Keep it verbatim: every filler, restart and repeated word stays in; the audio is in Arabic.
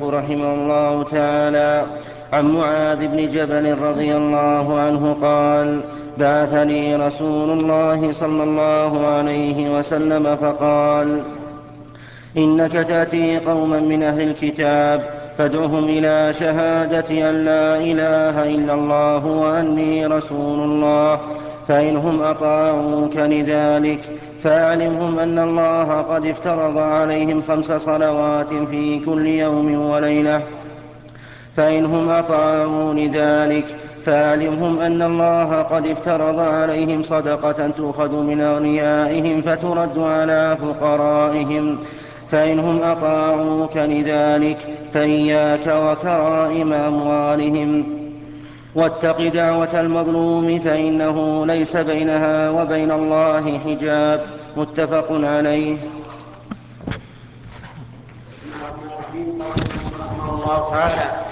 الشيخ رحمه الله تعالى: عن معاذ بن جبل رضي الله عنه قال: بعثني رسول الله صلى الله عليه وسلم فقال: إنك تأتي قوما من أهل الكتاب فادعهم إلى شهادة أن لا إله إلا الله وأني رسول الله، فإنهم أطاعوك لذلك فأعلمهم أن الله قد افترض عليهم خمس صلوات في كل يوم وليلة، فإنهم أطاعوا لذلك فأعلمهم أن الله قد افترض عليهم صدقة تؤخذ من أغنيائهم فترد على فقرائهم، فإنهم أطاعوك لذلك فإياك وكرائم أموالهم، واتق دعوة المظلوم فإنه ليس بينها وبين الله حجاب. متفق عليه. رحمه الله تعالى: